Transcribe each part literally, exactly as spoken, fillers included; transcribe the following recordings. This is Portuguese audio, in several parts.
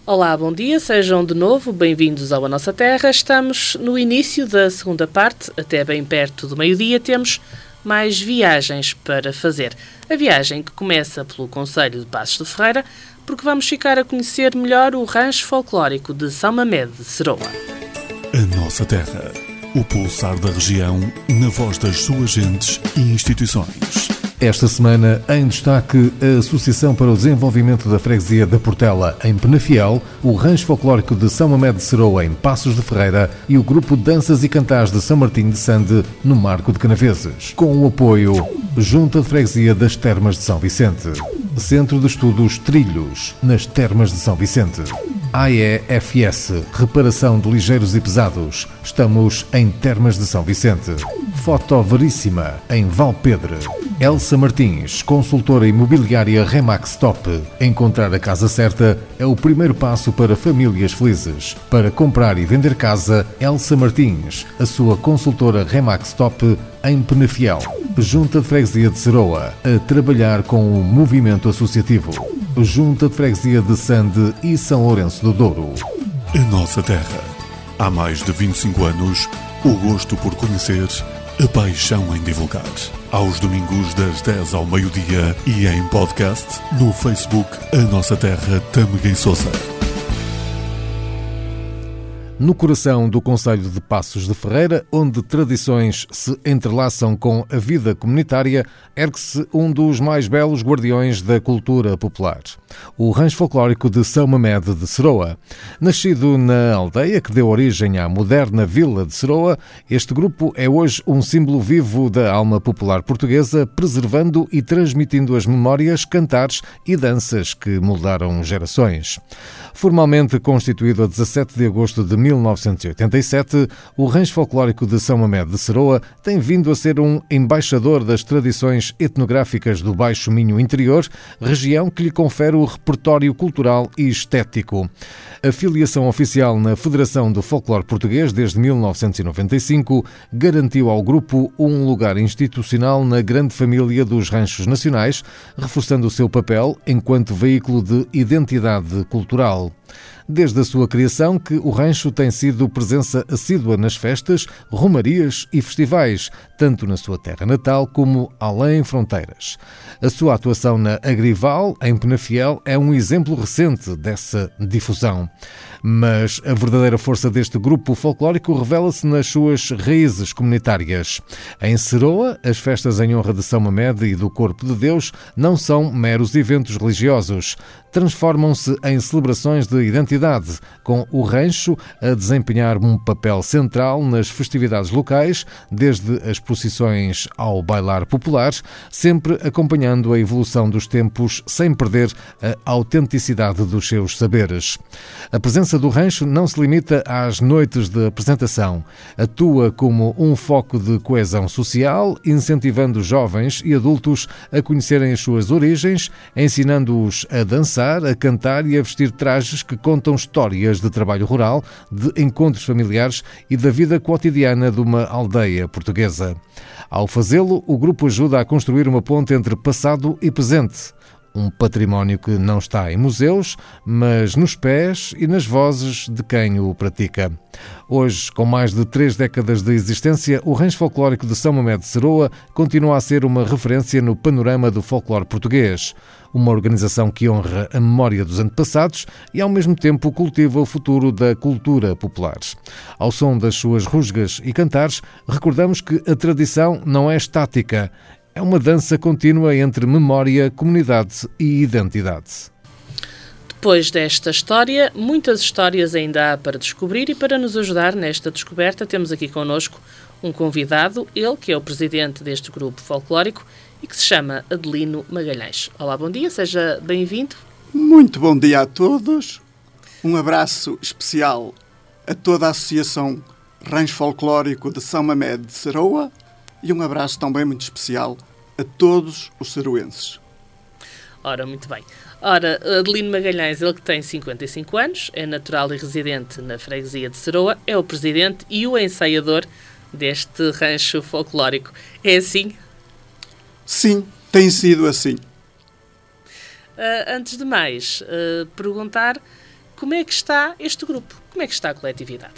Olá, bom dia, sejam de novo bem-vindos ao A Nossa Terra. Estamos no início da segunda parte, até bem perto do meio-dia temos mais viagens para fazer. A viagem que começa pelo concelho de Passos de Ferreira, porque vamos ficar a conhecer melhor o rancho folclórico de São Mamede de Seroa. A Nossa Terra, o pulsar da região, na voz das suas gentes e instituições. Esta semana, em destaque, a Associação para o Desenvolvimento da Freguesia da Portela, em Penafiel, o Rancho Folclórico de São Mamede de Seroa, em Passos de Ferreira, e o Grupo Danças e Cantares de São Martinho de Sande, no Marco de Canaveses. Com o apoio Junta de Freguesia das Termas de São Vicente. Centro de Estudos Trilhos, nas Termas de São Vicente. A E F S, Reparação de Ligeiros e Pesados. Estamos em Termas de São Vicente. Foto Veríssima, em Valpedre. Elsa Martins, consultora imobiliária Remax Top. Encontrar a casa certa é o primeiro passo para famílias felizes. Para comprar e vender casa, Elsa Martins, a sua consultora Remax Top, em Penafiel. Junta de Freguesia de Seroa, a trabalhar com o movimento associativo. Junta de Freguesia de Sande e São Lourenço do Douro. A Nossa Terra. Há mais de vinte e cinco anos, o gosto por conhecer, a paixão em divulgar. Aos domingos das dez ao meio-dia e em podcast no Facebook A Nossa Terra Tâmega e Sousa. No coração do concelho de Passos de Ferreira, onde tradições se entrelaçam com a vida comunitária, ergue-se um dos mais belos guardiões da cultura popular, o Rancho Folclórico de São Mamede de Seroa. Nascido na aldeia que deu origem à moderna Vila de Seroa, este grupo é hoje um símbolo vivo da alma popular portuguesa, preservando e transmitindo as memórias, cantares e danças que moldaram gerações. Formalmente constituído a dezassete de agosto de mil novecentos e oitenta e sete, o Rancho Folclórico de São Mamede de Seroa tem vindo a ser um embaixador das tradições etnográficas do Baixo Minho Interior, região que lhe confere o repertório cultural e estético. A filiação oficial na Federação do Folclore Português desde mil novecentos e noventa e cinco garantiu ao grupo um lugar institucional na grande família dos ranchos nacionais, reforçando o seu papel enquanto veículo de identidade cultural. Desde a sua criação que o rancho tem sido presença assídua nas festas, romarias e festivais, tanto na sua terra natal como além fronteiras. A sua atuação na Agrival, em Penafiel, é um exemplo recente dessa difusão. Mas a verdadeira força deste grupo folclórico revela-se nas suas raízes comunitárias. Em Seroa, as festas em honra de São Mamede e do Corpo de Deus não são meros eventos religiosos. Transformam-se em celebrações de identidade, com o rancho a desempenhar um papel central nas festividades locais, desde as procissões ao bailar popular, sempre acompanhando a evolução dos tempos sem perder a autenticidade dos seus saberes. A presença do rancho não se limita às noites de apresentação. Atua como um foco de coesão social, incentivando jovens e adultos a conhecerem as suas origens, ensinando-os a dançar, a cantar e a vestir trajes que contam histórias de trabalho rural, de encontros familiares e da vida cotidiana de uma aldeia portuguesa. Ao fazê-lo, o grupo ajuda a construir uma ponte entre passado e presente. Um património que não está em museus, mas nos pés e nas vozes de quem o pratica. Hoje, com mais de três décadas de existência, o Rancho Folclórico de São Mamede de Seroa continua a ser uma referência no panorama do folclore português. Uma organização que honra a memória dos antepassados e, ao mesmo tempo, cultiva o futuro da cultura popular. Ao som das suas rusgas e cantares, recordamos que a tradição não é estática. É uma dança contínua entre memória, comunidade e identidade. Depois desta história, muitas histórias ainda há para descobrir e para nos ajudar nesta descoberta temos aqui connosco um convidado, ele que é o presidente deste grupo folclórico e que se chama Adelino Magalhães. Olá, bom dia, seja bem-vindo. Muito bom dia a todos. Um abraço especial a toda a Associação Rancho Folclórico de São Mamede de Seroa e um abraço também muito especial a todos os seroenses. Ora, muito bem. Ora, Adelino Magalhães, ele que tem cinquenta e cinco anos, é natural e residente na freguesia de Seroa, é o presidente e o ensaiador deste rancho folclórico. É assim? Sim, tem sido assim. Uh, antes de mais, uh, perguntar como é que está este grupo? Como é que está a coletividade?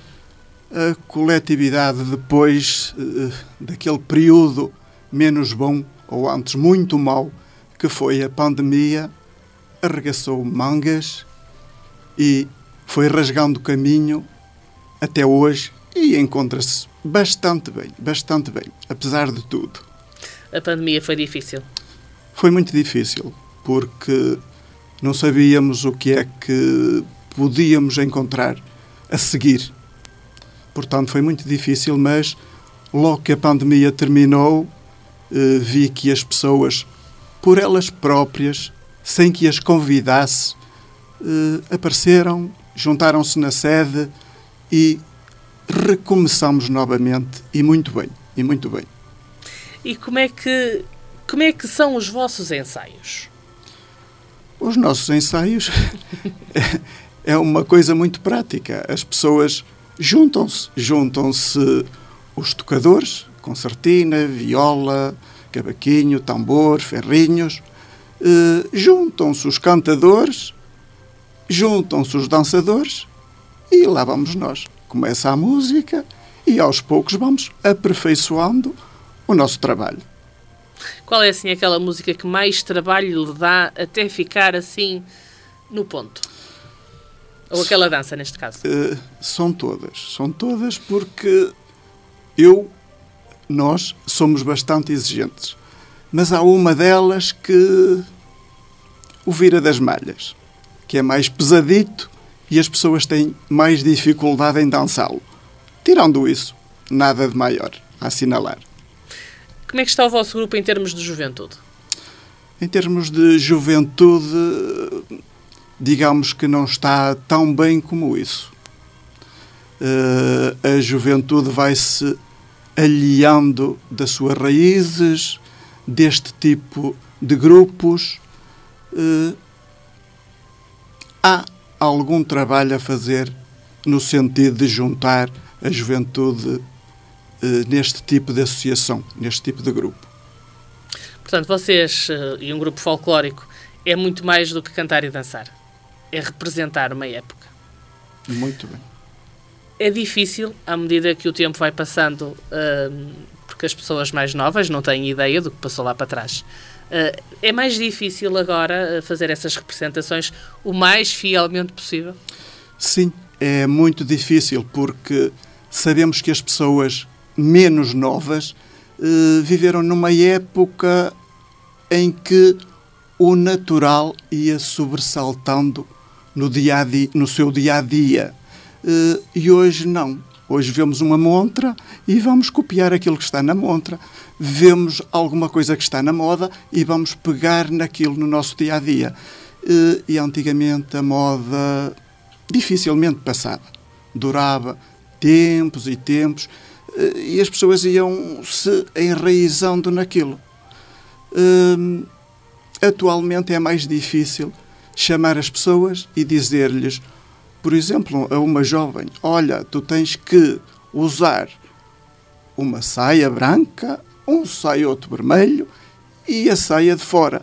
A coletividade, depois uh, daquele período menos bom, ou antes muito mau, que foi a pandemia, arregaçou mangas e foi rasgando o caminho até hoje e encontra-se bastante bem, bastante bem, apesar de tudo. A pandemia foi difícil? Foi muito difícil, porque não sabíamos o que é que podíamos encontrar a seguir. Portanto, foi muito difícil, mas logo que a pandemia terminou, eh, vi que as pessoas, por elas próprias, sem que as convidasse, eh, apareceram, juntaram-se na sede e recomeçamos novamente, e muito bem, e muito bem. E como é que, como é que são os vossos ensaios? Os nossos ensaios é uma coisa muito prática. As pessoas juntam-se, juntam-se os tocadores, concertina, viola, cavaquinho, tambor, ferrinhos, eh, juntam-se os cantadores, juntam-se os dançadores e lá vamos nós. Começa a música e aos poucos vamos aperfeiçoando o nosso trabalho. Qual é, assim, aquela música que mais trabalho lhe dá até ficar, assim, no ponto? Ou aquela dança, neste caso? Uh, são todas. São todas porque eu, nós, somos bastante exigentes. Mas há uma delas que o vira das malhas, que é mais pesadito e as pessoas têm mais dificuldade em dançá-lo. Tirando isso, nada de maior a assinalar. Como é que está o vosso grupo em termos de juventude? Em termos de juventude, digamos que não está tão bem como isso. Uh, a juventude vai-se alheando das suas raízes, deste tipo de grupos. Uh, há algum trabalho a fazer no sentido de juntar a juventude neste tipo de associação, neste tipo de grupo. Portanto, vocês e um grupo folclórico é muito mais do que cantar e dançar. É representar uma época. Muito bem. É difícil, à medida que o tempo vai passando, uh, porque as pessoas mais novas não têm ideia do que passou lá para trás. Uh, é mais difícil agora fazer essas representações o mais fielmente possível? Sim, é muito difícil, porque sabemos que as pessoas menos novas uh, viveram numa época em que o natural ia sobressaltando no, dia a dia, no seu dia-a-dia. Uh, e hoje não. Hoje vemos uma montra e vamos copiar aquilo que está na montra. Vemos alguma coisa que está na moda e vamos pegar naquilo no nosso dia-a-dia. Uh, e antigamente a moda dificilmente passava. Durava tempos e tempos, e as pessoas iam se enraizando naquilo. Hum, atualmente é mais difícil chamar as pessoas e dizer-lhes, por exemplo, a uma jovem, olha, tu tens que usar uma saia branca, um saioto vermelho e a saia de fora.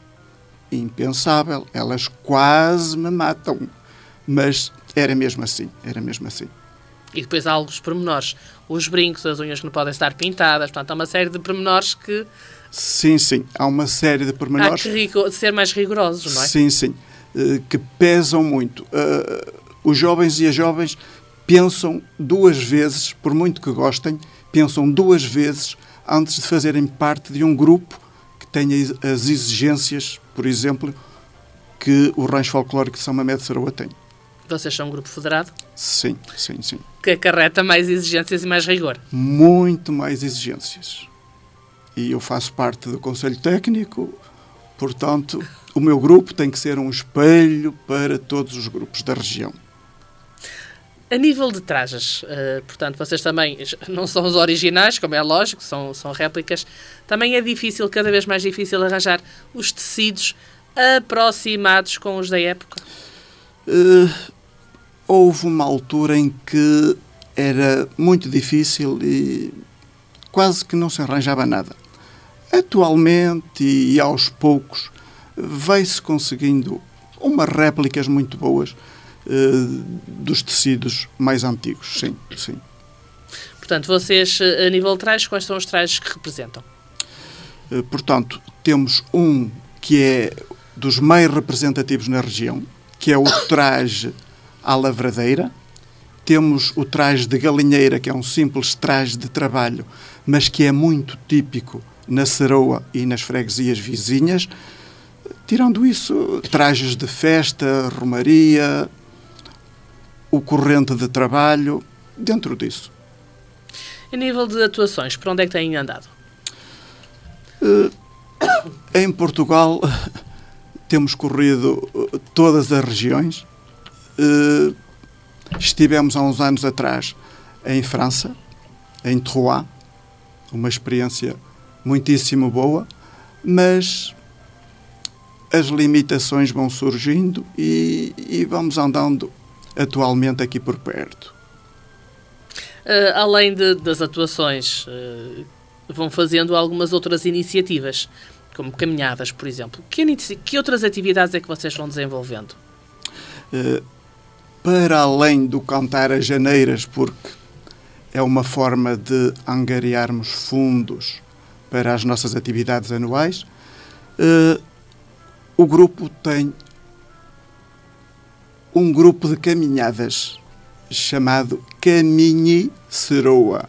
Impensável, elas quase me matam, mas era mesmo assim, era mesmo assim. E depois há alguns pormenores. Os brincos, as unhas que não podem estar pintadas. Portanto, há uma série de pormenores que... Sim, sim. Há uma série de pormenores... Há que rigo- ser mais rigorosos, não é? Sim, sim. Uh, que pesam muito. Uh, os jovens e as jovens pensam duas vezes, por muito que gostem, pensam duas vezes antes de fazerem parte de um grupo que tenha as exigências, por exemplo, que o Rancho Folclórico de São Mamede de Saroa tem. Vocês são um grupo federado? Sim, sim, sim. Que acarreta mais exigências e mais rigor. Muito mais exigências. E eu faço parte do Conselho Técnico, portanto, o meu grupo tem que ser um espelho para todos os grupos da região. A nível de trajes, uh, portanto, vocês também não são os originais, como é lógico, são, são réplicas. Também é difícil, cada vez mais difícil, arranjar os tecidos aproximados com os da época? Uh, houve uma altura em que era muito difícil e quase que não se arranjava nada. Atualmente e, e aos poucos vai-se conseguindo umas réplicas muito boas, dos tecidos mais antigos, sim, sim. Portanto, vocês, a nível de trajes, quais são os trajes que representam? Portanto, temos um que é dos mais representativos na região, que é o traje à lavradeira. Temos o traje de galinheira, que é um simples traje de trabalho, mas que é muito típico na Ceroa e nas freguesias vizinhas. Tirando isso, trajes de festa, romaria, o corrente de trabalho, dentro disso. A nível de atuações, por onde é que têm andado? Uh, em Portugal temos corrido todas as regiões. Uh, estivemos há uns anos atrás em França, em Troyes, uma experiência muitíssimo boa, mas as limitações vão surgindo e, e vamos andando atualmente aqui por perto. Uh, além de, das atuações, uh, vão fazendo algumas outras iniciativas, como caminhadas, por exemplo. Que, que outras atividades é que vocês vão desenvolvendo? Uh, para além do cantar as janeiras, porque é uma forma de angariarmos fundos para as nossas atividades anuais, uh, o grupo tem um grupo de caminhadas chamado Caminhe Ceroa.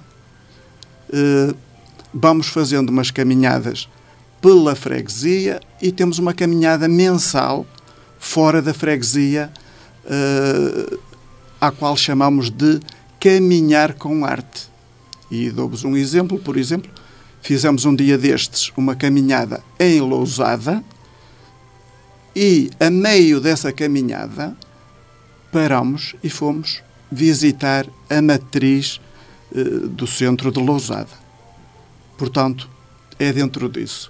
Uh, vamos fazendo umas caminhadas pela freguesia e temos uma caminhada mensal fora da freguesia, uh, à qual chamamos de Caminhar com Arte. E dou-vos um exemplo, por exemplo, fizemos um dia destes uma caminhada em Lousada e, a meio dessa caminhada, paramos e fomos visitar a matriz uh, do centro de Lousada. Portanto, é dentro disso.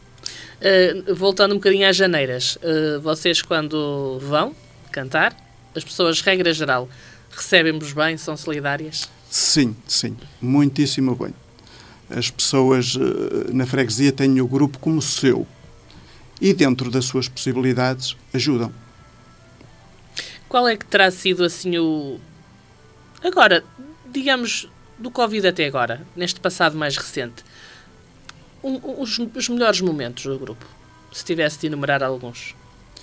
Uh, voltando um bocadinho às janeiras, uh, vocês quando vão cantar, as pessoas, regra geral, recebem-vos bem, são solidárias? Sim, sim, muitíssimo bem. As pessoas uh, na freguesia têm o grupo como seu e, dentro das suas possibilidades, ajudam. Qual é que terá sido assim o... Agora, digamos, do Covid até agora, neste passado mais recente, um, os, os melhores momentos do grupo, se tivesse de enumerar alguns?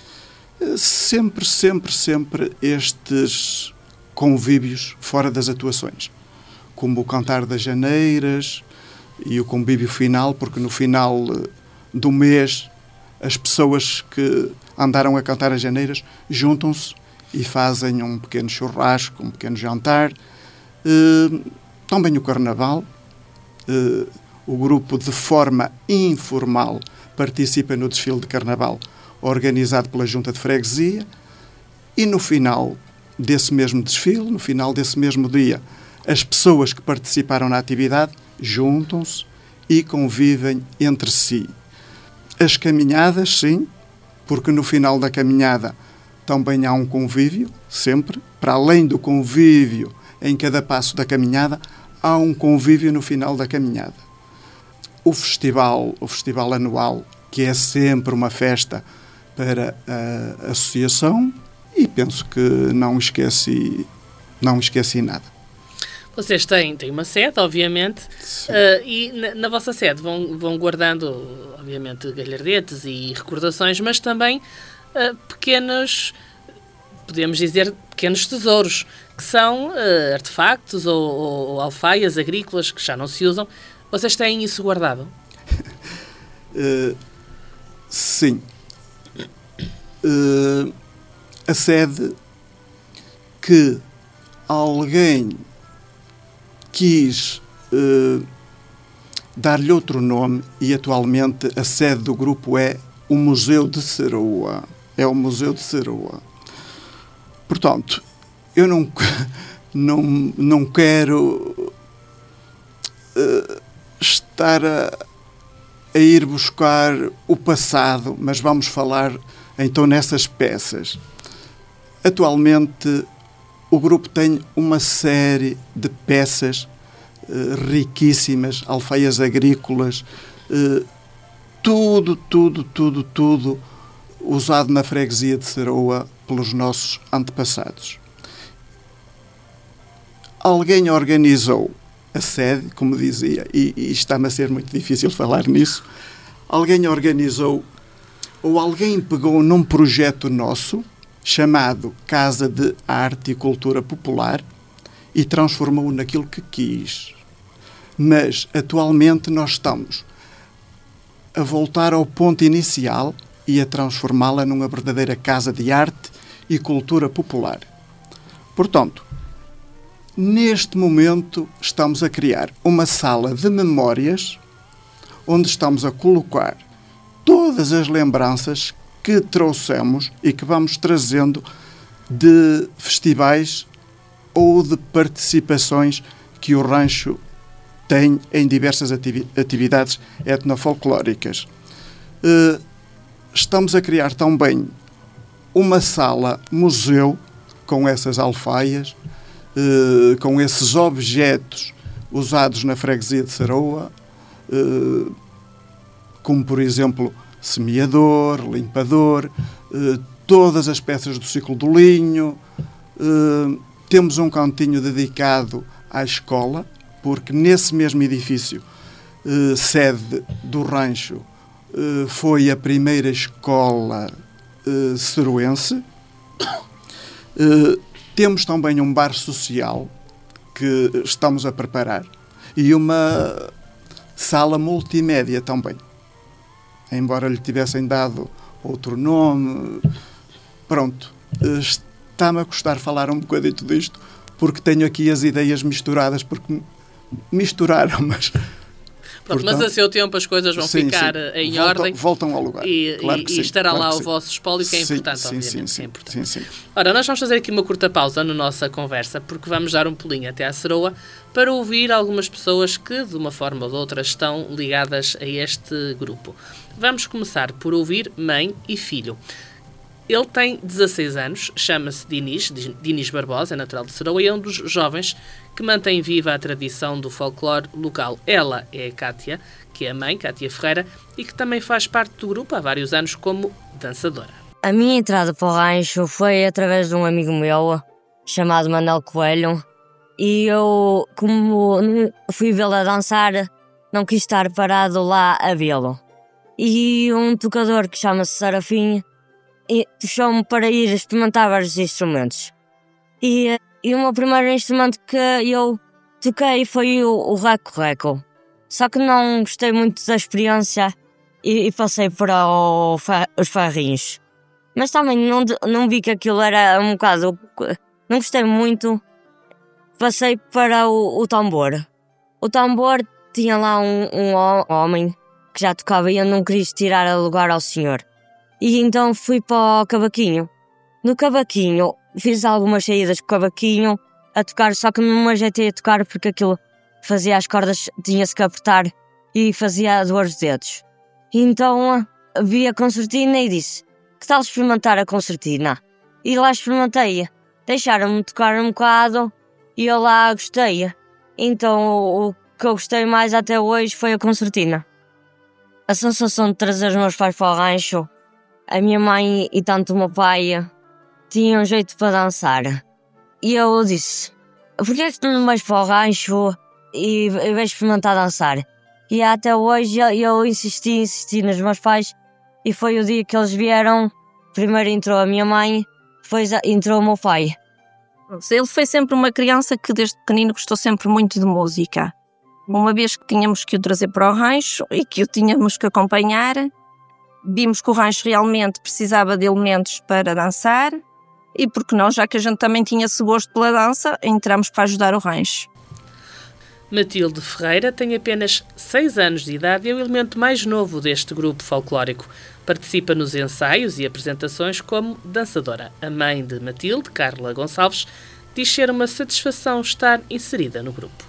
Sempre, sempre, sempre estes convívios fora das atuações, como o cantar das janeiras e o convívio final, porque no final do mês as pessoas que andaram a cantar as janeiras juntam-se e fazem um pequeno churrasco, um pequeno jantar. Uh, também o Carnaval. Uh, o grupo, de forma informal, participa no desfile de Carnaval organizado pela Junta de Freguesia e, no final desse mesmo desfile, no final desse mesmo dia, as pessoas que participaram na atividade juntam-se e convivem entre si. As caminhadas, sim, porque no final da caminhada também há um convívio, sempre. Para além do convívio em cada passo da caminhada, há um convívio no final da caminhada. O festival, o festival anual, que é sempre uma festa para a associação, e penso que não esqueci, não esqueci nada. Vocês têm, têm uma sede, obviamente, uh, e na, na vossa sede vão, vão guardando, obviamente, galhardetes e recordações, mas também uh, pequenos, podemos dizer, pequenos tesouros, que são uh, artefactos ou, ou, ou alfaias agrícolas que já não se usam. Vocês têm isso guardado? uh, sim. Uh, a sede que alguém quis uh, dar-lhe outro nome, e atualmente a sede do grupo é o Museu de Ceroa. É o Museu de Ceroa. Portanto, eu não, não, não quero uh, estar a, a ir buscar o passado, mas vamos falar então nessas peças. Atualmente, o grupo tem uma série de peças uh, riquíssimas, alfaias agrícolas, uh, tudo, tudo, tudo, tudo usado na freguesia de Ceroa pelos nossos antepassados. Alguém organizou a sede, como dizia, e, e está-me a ser muito difícil falar nisso, alguém organizou ou alguém pegou num projeto nosso chamado Casa de Arte e Cultura Popular e transformou-o naquilo que quis. Mas, atualmente, nós estamos a voltar ao ponto inicial e a transformá-la numa verdadeira casa de arte e cultura popular. Portanto, neste momento estamos a criar uma sala de memórias onde estamos a colocar todas as lembranças que trouxemos e que vamos trazendo de festivais ou de participações que o rancho tem em diversas atividades etnofolclóricas. Uh, estamos a criar também uma sala-museu com essas alfaias, uh, com esses objetos usados na freguesia de Saroa, uh, como, por exemplo, semeador, limpador, uh, todas as peças do ciclo do linho. Uh, temos um cantinho dedicado à escola, porque nesse mesmo edifício, eh, sede do rancho, eh, foi a primeira escola eh, seroense. Eh, temos também um bar social que estamos a preparar e uma sala multimédia também. Embora lhe tivessem dado outro nome, pronto, eh, está-me a custar falar um bocadinho disto, porque tenho aqui as ideias misturadas, porque misturaram, mas... Pronto, portanto, mas a seu tempo as coisas vão sim, ficar sim. em voltam, ordem. Voltam ao lugar. E, claro e, sim, e estará claro lá o sim. vosso espólio, que é sim, importante, sim, obviamente. Sim, que é importante. sim, sim. Ora, nós vamos fazer aqui uma curta pausa na nossa conversa, porque vamos dar um pulinho até à Saroa para ouvir algumas pessoas que, de uma forma ou de outra, estão ligadas a este grupo. Vamos começar por ouvir mãe e filho. Ele tem dezasseis anos, chama-se Dinis, Dinis Barbosa, é natural de Saroa, e é um dos jovens que mantém viva a tradição do folclore local. Ela é a Cátia, que é a mãe, Cátia Ferreira, e que também faz parte do grupo há vários anos como dançadora. A minha entrada para o rancho foi através de um amigo meu, chamado Manuel Coelho, e eu, como fui vê-lo a dançar, não quis estar parado lá a vê-lo. E um tocador que chama-se Serafim e puxou-me para ir experimentar vários instrumentos. E, e o meu primeiro instrumento que eu toquei foi o, o reco-reco. Só que não gostei muito da experiência e, e passei para o, os ferrinhos. Mas também não, não vi que aquilo era um bocado... Não gostei muito. Passei para o, o tambor. O tambor tinha lá um, um homem que já tocava e eu não queria tirar a lugar ao senhor. E então fui para o cavaquinho. No cavaquinho, fiz algumas saídas com o cavaquinho a tocar, só que não me ajeitei a tocar porque aquilo fazia as cordas, tinha-se que apertar e fazia dor os dedos. E então vi a concertina e disse, que tal experimentar a concertina? E lá experimentei. Deixaram-me tocar um bocado e eu lá gostei. Então o que eu gostei mais até hoje foi a concertina. A sensação de trazer os meus pais para o rancho, a minha mãe e tanto o meu pai tinham um jeito para dançar. E eu disse, porquê é que tu não vais para o rancho e, e vais experimentar dançar? E até hoje eu, eu insisti, insisti nos meus pais e foi o dia que eles vieram. Primeiro entrou a minha mãe, depois entrou o meu pai. Ele foi sempre uma criança que desde pequenino gostou sempre muito de música. Uma vez que tínhamos que o trazer para o rancho e que o tínhamos que acompanhar, vimos que o rancho realmente precisava de elementos para dançar e porque nós, já que a gente também tinha esse gosto pela dança, entramos para ajudar o rancho. Matilde Ferreira tem apenas seis anos de idade e é o elemento mais novo deste grupo folclórico. Participa nos ensaios e apresentações como dançadora. A mãe de Matilde, Carla Gonçalves, diz ser uma satisfação estar inserida no grupo.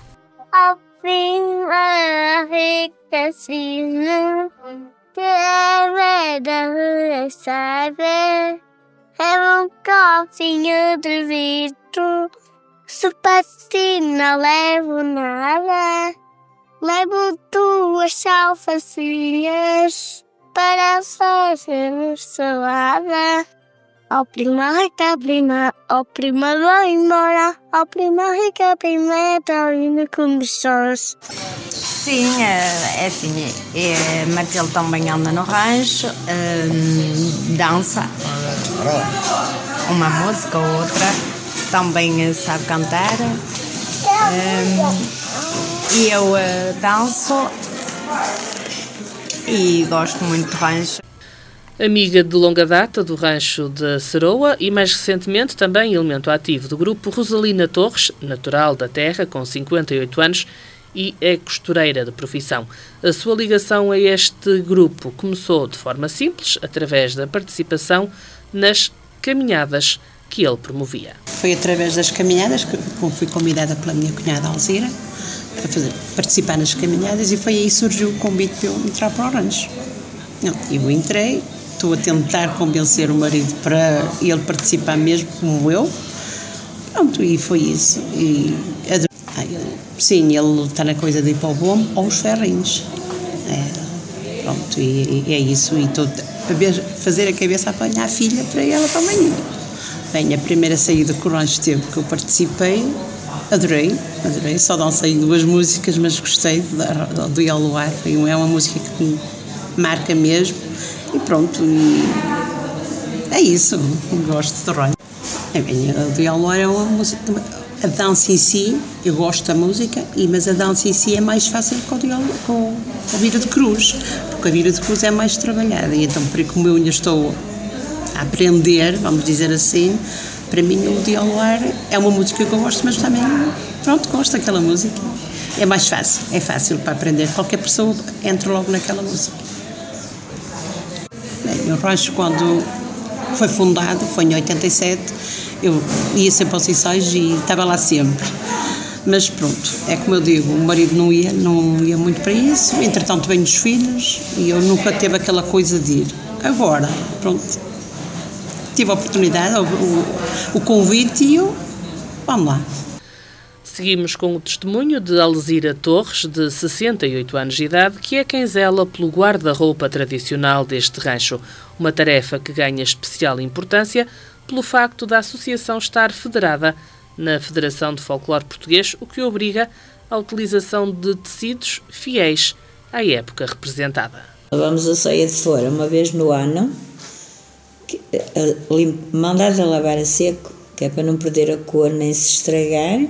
É um calcinho de vidro, se patina levo nada, levo duas alfacinhas para fazer salada. Ó prima rica, prima, ó prima vai embora. Ó prima rica, prima, tá indo com pessoas. Sim, é, é assim, é, Marcelo também anda no rancho, hum, dança, uma música ou outra, também sabe cantar, hum, e eu uh, danço e gosto muito de rancho. Amiga de longa data do rancho de Seroa e, mais recentemente, também elemento ativo do grupo, Rosalina Torres, natural da terra, com cinquenta e oito anos, e é costureira de profissão. A sua ligação a este grupo começou de forma simples, através da participação nas caminhadas que ele promovia. Foi através das caminhadas que fui convidada pela minha cunhada Alzira para fazer, participar nas caminhadas, e foi aí que surgiu o convite para eu entrar para o rancho. Eu entrei, estou a tentar convencer o marido para ele participar mesmo como eu. Pronto, e foi isso. E adorei. Ah, ele, sim, ele está na coisa de ir para o bombo ou os ferrinhos. É, pronto, e, e é isso. E estou a fazer a cabeça a apanhar a filha para ela para amanhã. Bem, a primeira saída que o rancho teve que eu participei, adorei, adorei. Só dancei duas músicas, mas gostei do, do El Luar. É uma música que me marca mesmo. E pronto, e é isso. Gosto de rancho. É bem, o do El Luar é uma música. A dança em si, eu gosto da música, mas a dança em si é mais fácil com, com a Vira de Cruz, porque a Vira de Cruz é mais trabalhada. E então, como eu ainda estou a aprender, vamos dizer assim, para mim o Dia ao Luar é uma música que eu gosto, mas também, pronto, gosto daquela música. É mais fácil, é fácil para aprender. Qualquer pessoa entra logo naquela música. Bem, o rancho, quando foi fundado, foi em oitenta e sete, eu ia sempre aos ensaios e estava lá sempre. Mas pronto, é como eu digo, o marido não ia, não ia muito para isso, entretanto vêm os filhos e eu nunca teve aquela coisa de ir. Agora, pronto, tive a oportunidade, o, o, o convite e eu, vamos lá. Seguimos com o testemunho de Alzira Torres, de sessenta e oito anos de idade, que é quem zela pelo guarda-roupa tradicional deste rancho, uma tarefa que ganha especial importância pelo facto da associação estar federada na Federação de Folclore Português, o que obriga à utilização de tecidos fiéis à época representada. Lavamos a ceia de fora uma vez no ano, mandados a lavar a seco, que é para não perder a cor nem se estragar,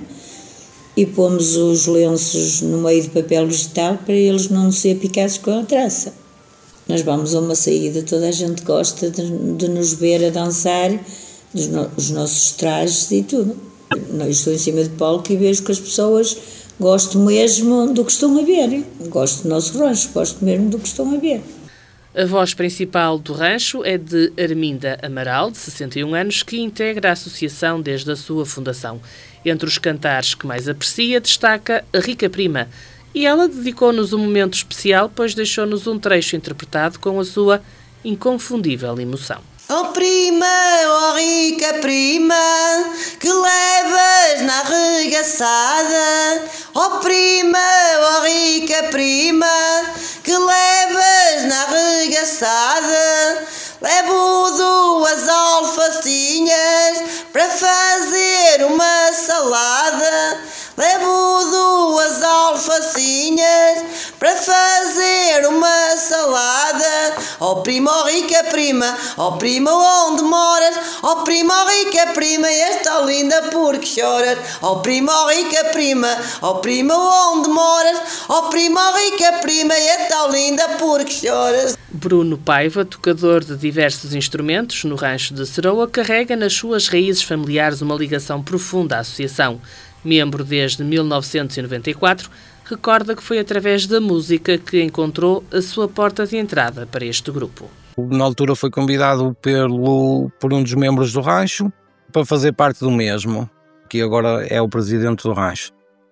e pomos os lenços no meio de papel vegetal para eles não ser picados com a traça. Nós vamos a uma saída, toda a gente gosta de, de nos ver a dançar, dos no, os nossos trajes e tudo. Eu estou em cima de palco e vejo que as pessoas gostam mesmo do que estão a ver. Gosto do nosso rancho, gosto mesmo do que estão a ver. A voz principal do rancho é de Arminda Amaral, de sessenta e um anos, que integra a associação desde a sua fundação. Entre os cantares que mais aprecia, destaca a Rica Prima. E ela dedicou-nos um momento especial, pois deixou-nos um trecho interpretado com a sua inconfundível emoção. Oh prima, oh rica prima, que levas na arregaçada. Oh prima, oh rica prima, que levas na arregaçada. Levo duas alfacinhas para fazer uma salada. Levo duas alfacinhas para fazer uma salada. Oh prima, oh rica prima, oh prima, onde moras? Oh prima, oh rica prima, esta linda porque choras? Oh prima, oh rica prima, oh prima, onde moras? Oh prima, oh rica prima, esta linda porque choras? Bruno Paiva, tocador de diversos instrumentos no rancho de Seroa, carrega nas suas raízes familiares uma ligação profunda à associação. Membro desde mil novecentos e noventa e quatro, recorda que foi através da música que encontrou a sua porta de entrada para este grupo. Na altura foi convidado pelo, por um dos membros do rancho para fazer parte do mesmo, que agora é o presidente do rancho.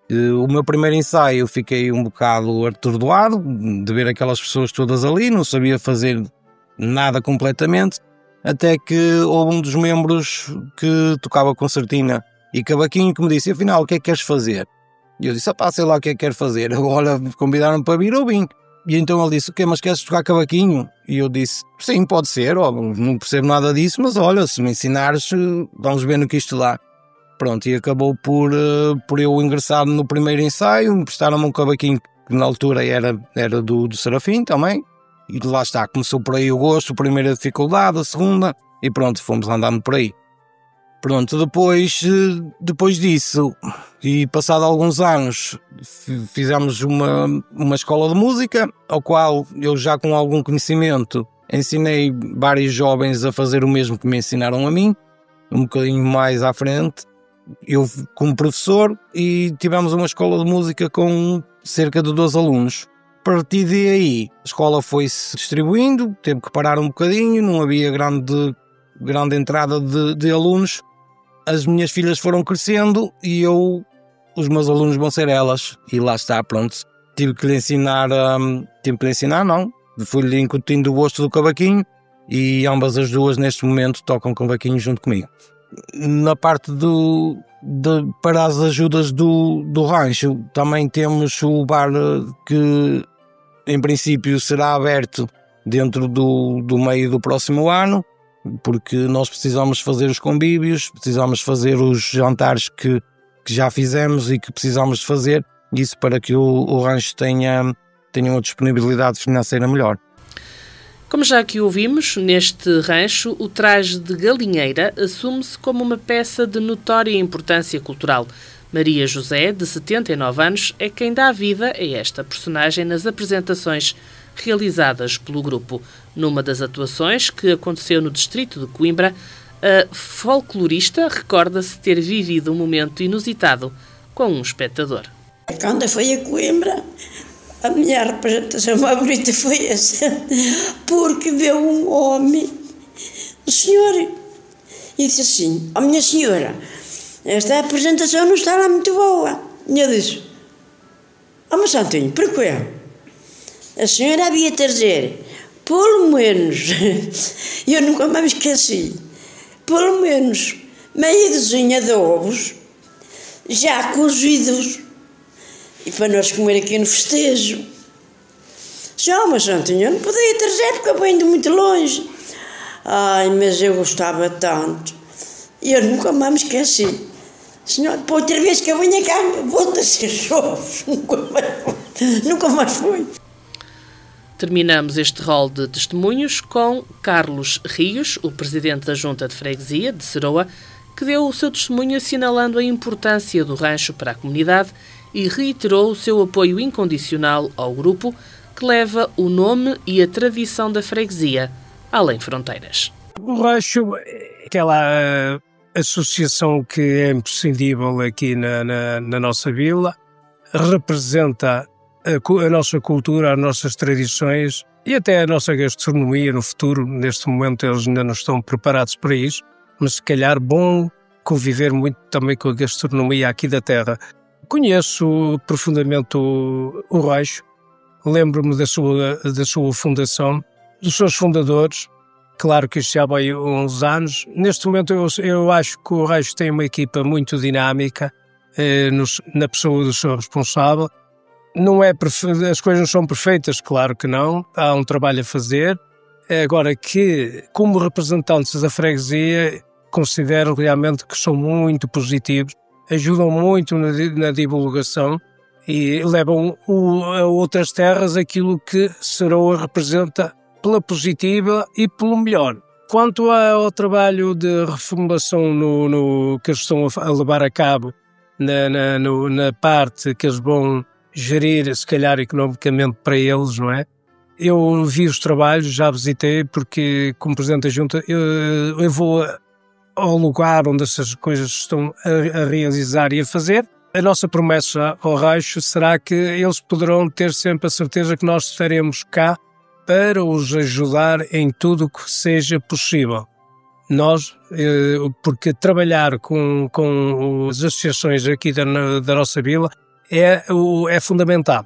O meu primeiro ensaio fiquei um bocado atordoado de ver aquelas pessoas todas ali, não sabia fazer nada completamente, até que houve um dos membros que tocava concertina e cavaquinho que me disse: afinal, o que é que queres fazer? E eu disse: ah pá, sei lá o que é que quero fazer, agora convidaram-me para vir, eu vim. E então ele disse, o quê, mas queres tocar cavaquinho? E eu disse, sim, pode ser, ó, não percebo nada disso, mas olha, se me ensinares, vamos ver no que isto dá. Pronto, e acabou por, por eu ingressar no primeiro ensaio, emprestaram-me um cavaquinho que na altura era, era do, do Serafim também, e lá está, começou por aí o gosto, a primeira dificuldade, a segunda, e pronto, fomos andando por aí. Pronto, depois, depois disso, e passado alguns anos, fizemos uma, uma escola de música, ao qual eu já com algum conhecimento ensinei vários jovens a fazer o mesmo que me ensinaram a mim, um bocadinho mais à frente, eu como professor, e tivemos uma escola de música com cerca de doze alunos. A partir daí, a escola foi-se distribuindo, teve que parar um bocadinho, não havia grande, grande entrada de, de alunos. As minhas filhas foram crescendo e eu, os meus alunos vão ser elas. E lá está, pronto. Tive que lhe ensinar, um, tive que lhe ensinar, não. Fui-lhe incutindo o gosto do cavaquinho e ambas as duas neste momento tocam cavaquinho junto comigo. Na parte do, de, para as ajudas do, do rancho, também temos o bar que em princípio será aberto dentro do, do meio do próximo ano, porque nós precisamos fazer os convívios, precisamos fazer os jantares que, que já fizemos e que precisamos fazer, isso para que o, o rancho tenha, tenha uma disponibilidade financeira melhor. Como já aqui ouvimos, neste rancho, o traje de galinheira assume-se como uma peça de notória importância cultural. Maria José, de setenta e nove anos, é quem dá vida a esta personagem nas apresentações realizadas pelo grupo. Numa das atuações que aconteceu no distrito de Coimbra, a folclorista recorda-se ter vivido um momento inusitado com um espectador. Quando foi a Coimbra, a minha representação favorita foi essa, porque veio um homem, um senhor, e disse assim, ó oh, minha senhora, esta apresentação não está lá muito boa. E eu disse, ó oh, meu santinho, porquê? A senhora havia de dizer, pelo menos, eu nunca mais me esqueci, pelo menos meia dúzia de ovos, já cozidos, e para nós comer aqui no festejo. Já, mas santinho, eu não podia trazer porque eu venho de muito longe. Ai, mas eu gostava tanto. E eu nunca mais me esqueci. Senhor, depois outra vez que eu venho cá, vou trazer ovos. Nunca mais, nunca mais foi. Terminamos este rol de testemunhos com Carlos Rios, o presidente da Junta de Freguesia de Seroa, que deu o seu testemunho assinalando a importância do rancho para a comunidade e reiterou o seu apoio incondicional ao grupo, que leva o nome e a tradição da freguesia além fronteiras. O rancho é aquela associação que é imprescindível aqui na, na, na nossa vila, representa a, a nossa cultura, as nossas tradições e até a nossa gastronomia no futuro. Neste momento eles ainda não estão preparados para isso, mas se calhar bom conviver muito também com a gastronomia aqui da terra. Conheço profundamente o, o rancho, lembro-me da sua, da sua fundação, dos seus fundadores. Claro que isto já vai há uns anos. Neste momento eu, eu acho que o rancho tem uma equipa muito dinâmica eh, nos, na pessoa do seu responsável. Não é perfe... As coisas não são perfeitas, claro que não, há um trabalho a fazer. Agora que, como representantes da freguesia, considero realmente que são muito positivos, ajudam muito na, na divulgação e levam o, a outras terras aquilo que Seroa representa pela positiva e pelo melhor. Quanto ao trabalho de reformulação no, no, que eles estão a levar a cabo, na, na, no, na parte que eles vão gerir, se calhar economicamente para eles, não é? Eu vi os trabalhos, já visitei, porque como Presidente da Junta eu, eu vou ao lugar onde essas coisas estão a, a realizar e a fazer. A nossa promessa ao rancho será que eles poderão ter sempre a certeza que nós estaremos cá para os ajudar em tudo o que seja possível. Nós, porque trabalhar com, com as associações aqui da, da nossa vila é, é fundamental.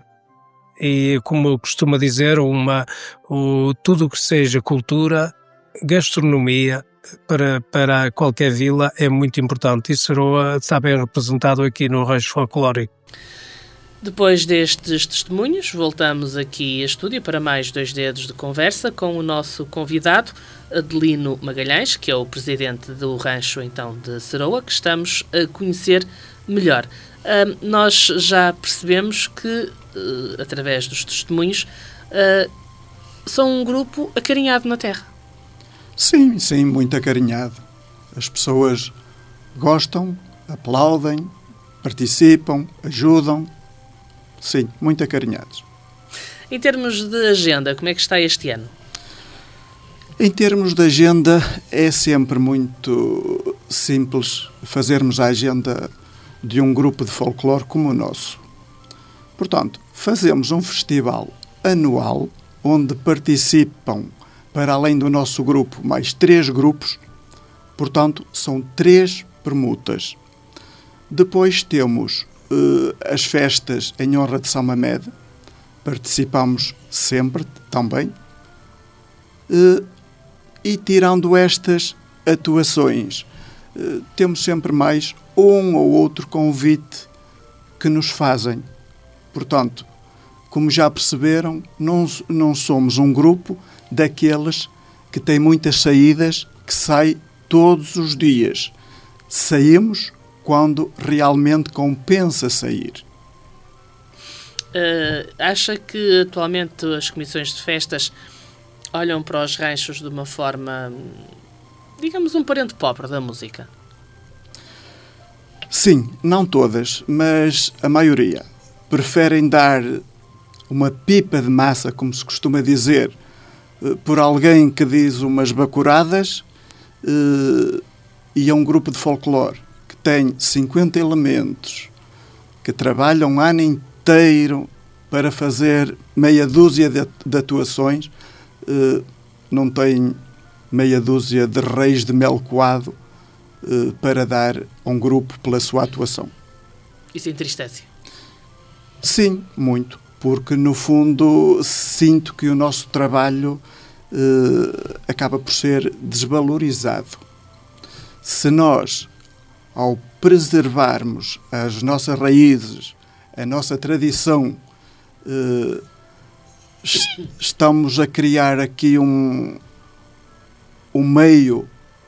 E como eu costumo dizer, uma, o, tudo o que seja cultura, gastronomia, para, para qualquer vila é muito importante. E Seroa está bem representado aqui no rancho folclórico. Depois destes testemunhos, voltamos aqui a estúdio para mais dois dedos de conversa com o nosso convidado, Adelino Magalhães, que é o presidente do rancho então de Seroa, que estamos a conhecer melhor. Uh, nós já percebemos que, uh, através dos testemunhos, uh, são um grupo acarinhado na terra. Sim, sim, muito acarinhado. As pessoas gostam, aplaudem, participam, ajudam. Sim, muito acarinhados. Em termos de agenda, como é que está este ano? Em termos de agenda, é sempre muito simples fazermos a agenda de um grupo de folclore como o nosso. Portanto, fazemos um festival anual onde participam, para além do nosso grupo, mais três grupos. Portanto, são três permutas. Depois temos uh, as festas em honra de São Mamede. Participamos sempre também. Uh, e tirando estas atuações, uh, temos sempre mais um ou outro convite que nos fazem. Portanto, como já perceberam, não, não somos um grupo daqueles que têm muitas saídas, que sai todos os dias. Saímos quando realmente compensa sair. Uh, acha que atualmente as comissões de festas olham para os ranchos de uma forma, digamos, um parente pobre da música? Sim, não todas, mas a maioria. Preferem dar uma pipa de massa, como se costuma dizer, por alguém que diz umas bacuradas, e é um grupo de folclore que tem cinquenta elementos, que trabalham um ano inteiro para fazer meia dúzia de, de atuações, não tem meia dúzia de reis de mel coado para dar a um grupo pela sua atuação. Isso entristece? Sim, muito, porque no fundo sinto que o nosso trabalho eh, acaba por ser desvalorizado. Se nós, ao preservarmos as nossas raízes, a nossa tradição, eh, est- estamos a criar aqui um, um meio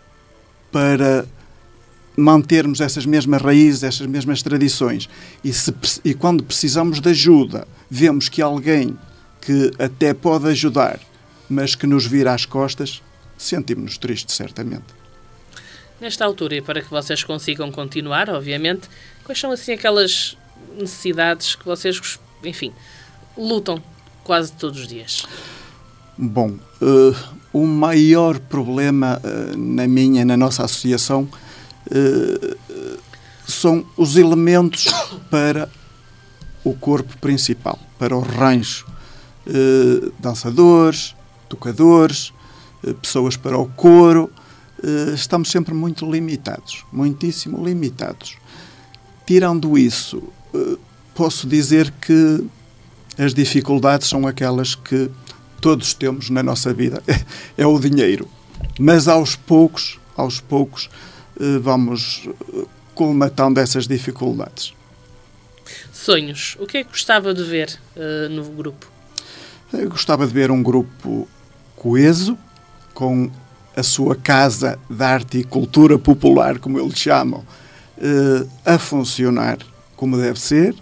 para mantermos essas mesmas raízes, essas mesmas tradições. E, se, e quando precisamos de ajuda, vemos que alguém que até pode ajudar, mas que nos vira às costas, sentimos-nos tristes, certamente. Nesta altura, e para que vocês consigam continuar, obviamente, quais são assim aquelas necessidades que vocês, enfim, lutam quase todos os dias? Bom, uh, o maior problema uh, na minha, na nossa associação, Uh, são os elementos para o corpo principal, para o rancho. Uh, dançadores, tocadores, uh, pessoas para o coro. Uh, estamos sempre muito limitados, muitíssimo limitados. Tirando isso, uh, posso dizer que as dificuldades são aquelas que todos temos na nossa vida. É o dinheiro. Mas aos poucos, aos poucos, vamos colmatando essas dificuldades. Sonhos. O que é que gostava de ver uh, no grupo? Eu gostava de ver um grupo coeso, com a sua casa de arte e cultura popular, como eles chamam, uh, a funcionar como deve ser.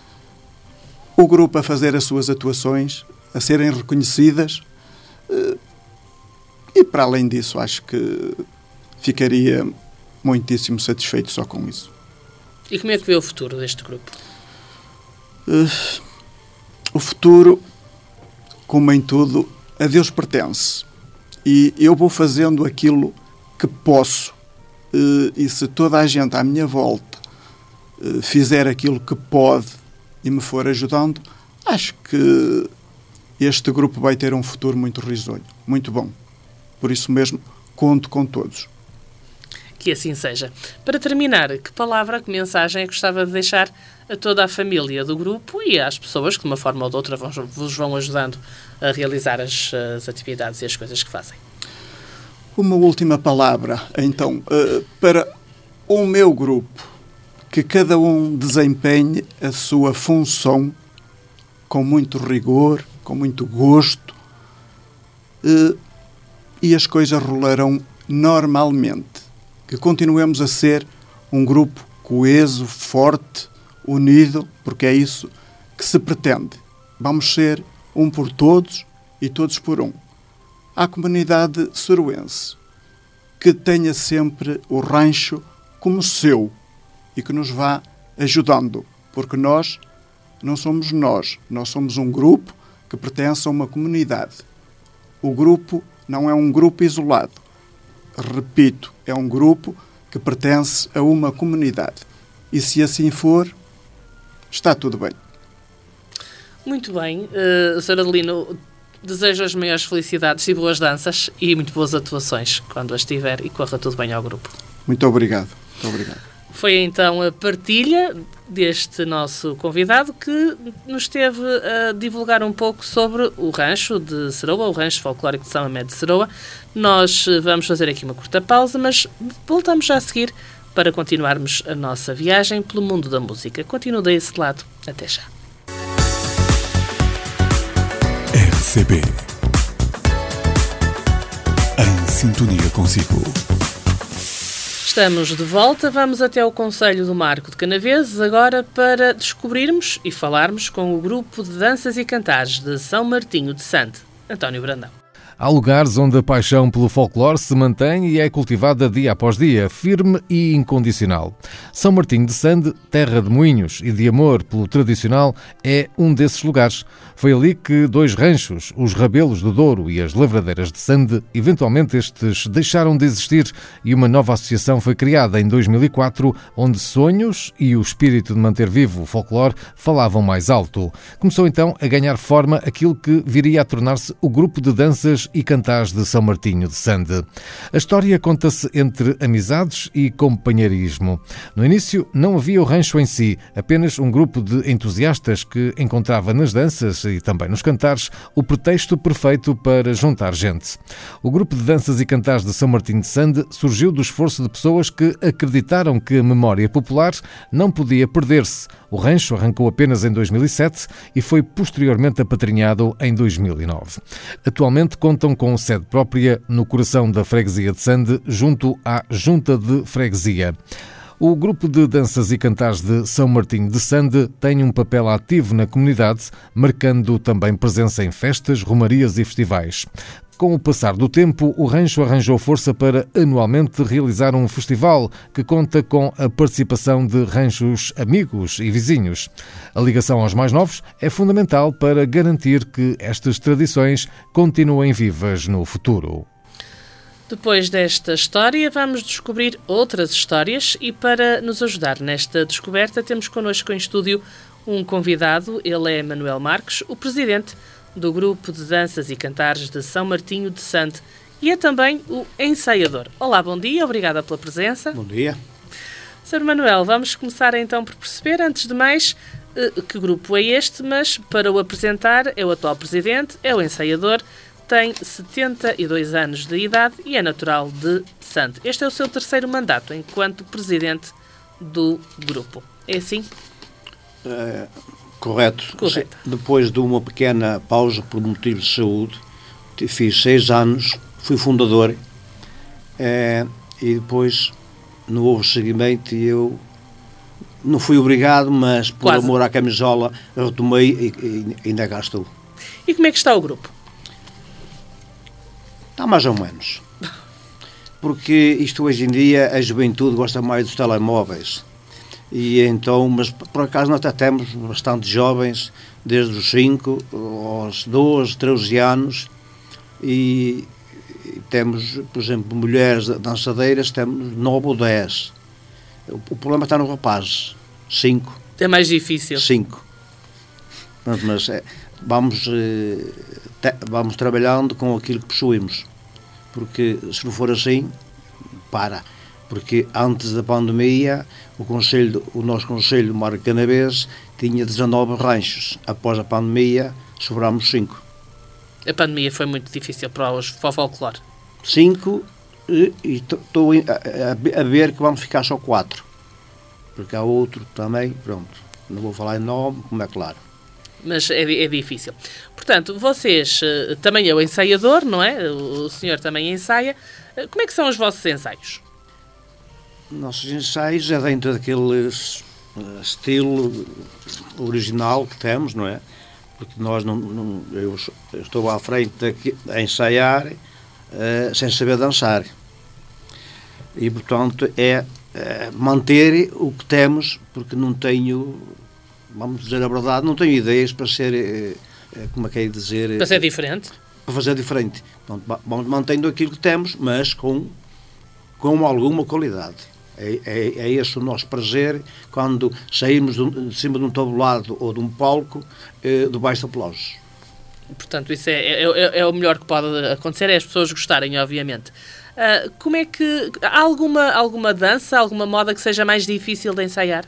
O grupo a fazer as suas atuações, a serem reconhecidas. Uh, e, para além disso, acho que ficaria muitíssimo satisfeito só com isso. E como é que vê o futuro deste grupo? Uh, o futuro, como em tudo, a Deus pertence. E eu vou fazendo aquilo que posso. Uh, e se toda a gente à minha volta uh, fizer aquilo que pode e me for ajudando, acho que este grupo vai ter um futuro muito risonho, muito bom. Por isso mesmo, conto com todos. Que assim seja. Para terminar, que palavra, que mensagem é que gostava de deixar a toda a família do grupo e às pessoas que de uma forma ou de outra vos vão ajudando a realizar as, as atividades e as coisas que fazem? Uma última palavra, então, uh, para o meu grupo, que cada um desempenhe a sua função com muito rigor, com muito gosto, e as coisas rolarão normalmente. Que continuemos a ser um grupo coeso, forte, unido, porque é isso que se pretende. Vamos ser um por todos e todos por um. À comunidade soroense, que tenha sempre o rancho como seu e que nos vá ajudando, porque nós não somos nós, nós somos um grupo que pertence a uma comunidade. O grupo não é um grupo isolado. Repito, é um grupo que pertence a uma comunidade. E se assim for, está tudo bem. Muito bem. Uh, senhor Adelino, desejo as maiores felicidades e boas danças e muito boas atuações quando as tiver e corra tudo bem ao grupo. Muito obrigado. Muito obrigado. Foi então a partilha deste nosso convidado que nos esteve a divulgar um pouco sobre o rancho de Seroa, o rancho folclórico de São Mamede de Seroa. Nós vamos fazer aqui uma curta pausa, mas voltamos já a seguir para continuarmos a nossa viagem pelo mundo da música. Continue desse lado. Até já. R C B. Em sintonia consigo. Estamos de volta, vamos até o Concelho do Marco de Canaveses agora para descobrirmos e falarmos com o grupo de danças e cantares de São Martinho de Sande, António Brandão. Há lugares onde a paixão pelo folclore se mantém e é cultivada dia após dia, firme e incondicional. São Martinho de Sande, terra de moinhos e de amor pelo tradicional, é um desses lugares. Foi ali que dois ranchos, os Rabelos do Douro e as Lavradeiras de Sande, eventualmente estes deixaram de existir e uma nova associação foi criada em dois mil e quatro, onde sonhos e o espírito de manter vivo o folclore falavam mais alto. Começou então a ganhar forma aquilo que viria a tornar-se o grupo de danças e cantares de São Martinho de Sande. A história conta-se entre amizades e companheirismo. No início não havia o rancho em si, apenas um grupo de entusiastas que encontrava nas danças e também nos cantares o pretexto perfeito para juntar gente. O grupo de danças e cantares de São Martinho de Sande surgiu do esforço de pessoas que acreditaram que a memória popular não podia perder-se. O rancho arrancou apenas em dois mil e sete e foi posteriormente apatrinhado em dois mil e nove. Atualmente contam com sede própria no coração da freguesia de Sande, junto à Junta de Freguesia. O grupo de danças e cantares de São Martinho de Sande tem um papel ativo na comunidade, marcando também presença em festas, romarias e festivais. Com o passar do tempo, o rancho arranjou força para anualmente realizar um festival que conta com a participação de ranchos amigos e vizinhos. A ligação aos mais novos é fundamental para garantir que estas tradições continuem vivas no futuro. Depois desta história, vamos descobrir outras histórias e para nos ajudar nesta descoberta temos connosco em estúdio um convidado. Ele é Manuel Marques, o presidente do grupo de danças e cantares de São Martinho de Sande e é também o ensaiador. Olá, bom dia, obrigada pela presença. Bom dia. senhor Manuel, vamos começar então por perceber, antes de mais, que grupo é este, mas para o apresentar é o atual presidente, é o ensaiador, tem setenta e dois anos de idade e é natural de Sande. Este é o seu terceiro mandato enquanto presidente do grupo. É assim? É, correto. Correto. Depois de uma pequena pausa por motivos de saúde, fiz seis anos, fui fundador é, e depois não houve seguimento e eu não fui obrigado, mas por Quase. amor à camisola retomei e, e ainda cá estou. E como é que está o grupo? Está mais ou menos. Porque isto hoje em dia, a juventude gosta mais dos telemóveis. E então, mas por acaso nós até temos bastante jovens, desde os cinco aos doze, treze anos, e, e temos, por exemplo, mulheres dançadeiras, temos nove ou dez. O, o problema está no rapaz, cinco. É mais difícil. Cinco. Mas é, vamos, te, vamos trabalhando com aquilo que possuímos, porque se não for assim, para. Porque antes da pandemia, o, conselho, o nosso Conselho do Marco de Canaveses tinha dezanove ranchos. Após a pandemia, sobramos cinco. A pandemia foi muito difícil para o folclore. Cinco, e estou a, a, a ver que vamos ficar só quatro. porque há outro também, pronto, não vou falar em nome, como é claro. Mas é, é difícil. Portanto, vocês, também é o ensaiador, não é? O senhor também ensaia. Como é que são os vossos ensaios? Nossos ensaios é dentro daquele estilo original que temos, não é? Porque nós não, não eu estou à frente daqui, a ensaiar uh, sem saber dançar. E, portanto, é uh, manter o que temos, porque não tenho, vamos dizer a verdade, não tenho ideias para ser, uh, como é que é dizer... Para ser diferente? Para fazer diferente. Portanto, vamos mantendo aquilo que temos, mas com, com alguma qualidade. É, é, é esse o nosso prazer quando saímos de, de cima de um tabulado ou de um palco eh, debaixo de aplausos. Portanto, isso é, é, é, é o melhor que pode acontecer, é as pessoas gostarem, obviamente. Uh, como é que... Há alguma, alguma dança, alguma moda que seja mais difícil de ensaiar?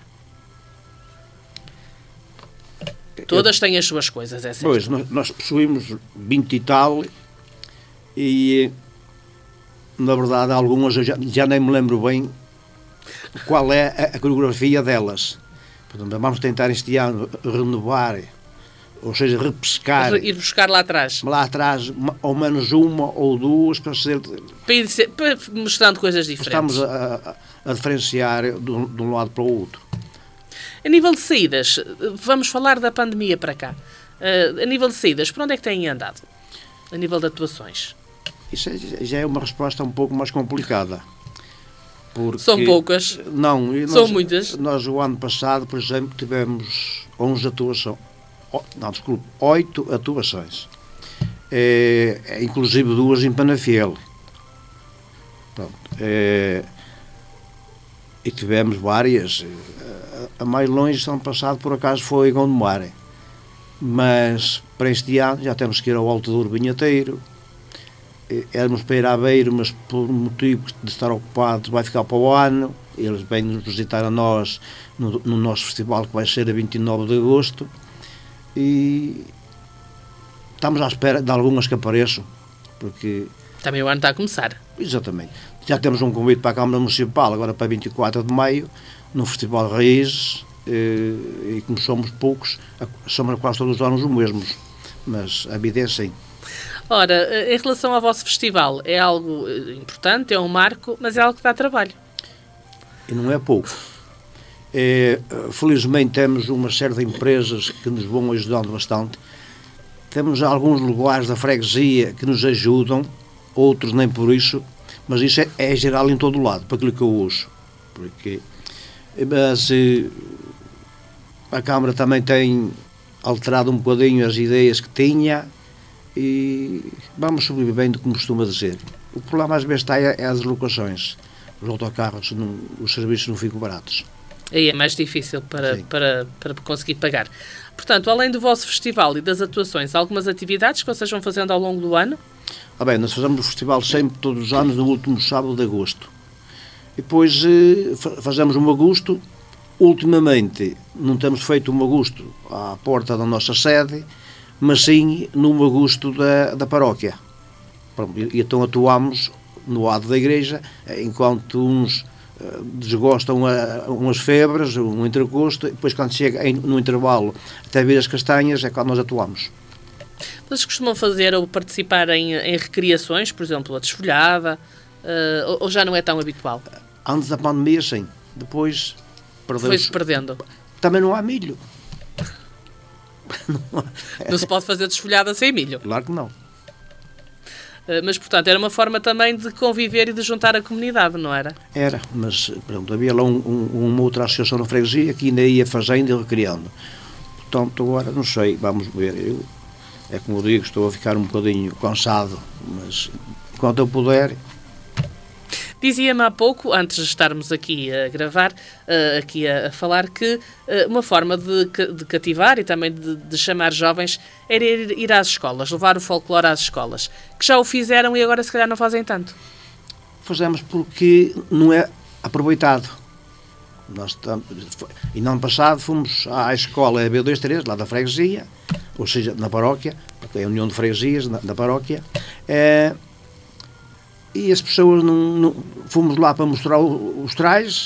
Todas têm as suas coisas, é certo? Pois, nós, nós possuímos vinte e tal e, na verdade, algumas eu já, já nem me lembro bem qual é a, a coreografia delas. Portanto, vamos tentar este ano renovar, ou seja, repescar. Ir buscar lá atrás. Lá atrás, ao menos uma ou duas, para ser... Para ir ser, para, mostrando coisas diferentes. Estamos a, a, a diferenciar de, de um lado para o outro. A nível de saídas, vamos falar da pandemia para cá. Uh, a nível de saídas, por onde é que têm andado? A nível de atuações? Isso é, já é uma resposta um pouco mais complicada. Porque, são poucas? Não. Nós, são muitas? Nós, o ano passado, por exemplo, tivemos onze atuações. Não, desculpe, oito atuações. É, inclusive duas em Penafiel. Pronto. É, e tivemos várias. A mais longe, ano passado, por acaso, foi Gondomar. Mas, para este ano, já temos que ir ao Alto Douro Vinheteiro. Éramos para ir a Aveiro, mas por motivo de estar ocupado vai ficar para o ano. Eles vêm nos visitar a nós no, no nosso festival, que vai ser a vinte e nove de agosto. E estamos à espera de algumas que apareçam, porque... Também o ano está a começar. Exatamente. Já temos um convite para a Câmara Municipal, agora para vinte e quatro de maio, no Festival Raízes, e, e como somos poucos, somos quase todos os anos os mesmos, mas a vida é assim. Ora, em relação ao vosso festival, é algo importante, é um marco, mas é algo que dá trabalho. E não é pouco. É, felizmente temos uma série de empresas que nos vão ajudando bastante. Temos alguns lugares da freguesia que nos ajudam, outros nem por isso, mas isso é, é geral em todo o lado, para aquilo que eu uso. Porque, mas a Câmara também tem alterado um bocadinho as ideias que tinha e vamos sobrevivendo, como costuma dizer. O problema às vezes está é, é as locações. Os autocarros, não, os serviços não ficam baratos. Aí é mais difícil para, para, para conseguir pagar. Portanto, além do vosso festival e das atuações, algumas atividades que vocês vão fazendo ao longo do ano? Ah bem, nós fazemos o festival sempre, todos os anos, no último sábado de agosto. E depois eh, fazemos um agosto. Ultimamente, não temos feito um agosto à porta da nossa sede, mas sim no agosto da, da paróquia. E, e então atuamos no lado da igreja, enquanto uns desgostam a, umas febres, um entrecosto, e depois quando chega em, no intervalo até vir as castanhas, é quando nós atuamos. Vocês costumam fazer ou participar em, em recriações, por exemplo, a desfolhada, uh, ou, ou já não é tão habitual? Antes da pandemia, sim. Depois perdeu-se. Foi-se perdendo. Também não há milho. não, não se pode fazer desfolhada sem milho? Claro que não. Mas, portanto, era uma forma também de conviver e de juntar a comunidade, não era? Era, mas pronto, havia lá um, um, uma outra associação na freguesia que ainda ia fazendo e recriando. Portanto, agora, não sei, vamos ver. Eu, é como eu digo, estou a ficar um bocadinho cansado, mas enquanto eu puder... Dizia-me há pouco, antes de estarmos aqui a gravar, uh, aqui a, a falar, que uh, uma forma de, de cativar e também de, de chamar jovens era ir, ir às escolas, levar o folclore às escolas, que já o fizeram e agora se calhar não fazem tanto. Fazemos porque não é aproveitado. Nós, e no ano passado fomos à escola E B vinte e três, lá da freguesia, ou seja, na paróquia, porque é a União de Freguesias na, na paróquia, é, e as pessoas não, não, fomos lá para mostrar os trajes